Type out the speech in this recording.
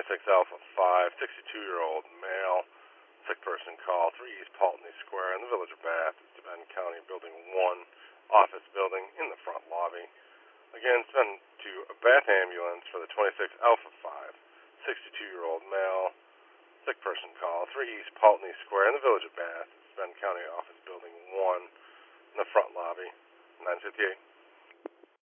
Alpha 5, 62-year-old male, sick person call, 3 East Paltney Square in the Village of Bath, Steuben County, Building 1, office building in the front lobby. Again, send to a Bath ambulance for the 26 Alpha 5, 62-year-old male, sick person call, 3 East Paltney Square in the Village of Bath, Steuben County, office building 1 in the front lobby, 958.